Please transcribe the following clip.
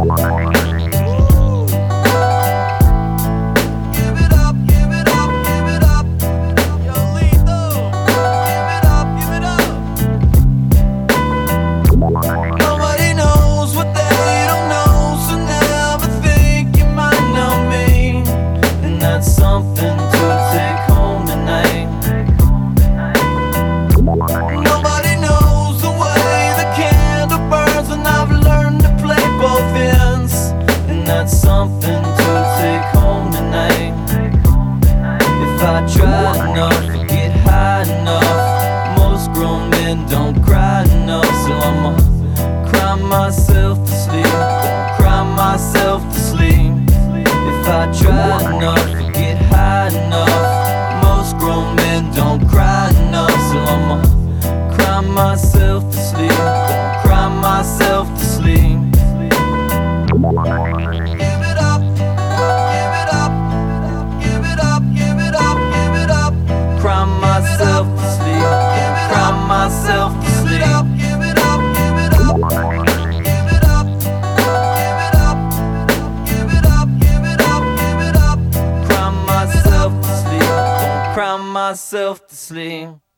Nobody knows what they don't know, so never think you might know me. And that's something to take home tonight. Nobody knows the way the candle burns, and I've learned to play both ends. And that's something to take home tonight. If I try enough, get high enough, most grown men don't cry enough. So I'ma cry myself to sleep, gonna cry myself to sleep. If I try enough, get high enough, most grown men don't cry enough. So I'ma cry myself to sleep, gonna cry myself to sleep. Give it up, give it up, give it up, give it up, give it up. Cry myself to sleep, cry myself to sleep. Give it up, give it up, give it up, give it up, give it up, give it up, give it up. Cry myself to sleep, gonna cry myself to sleep.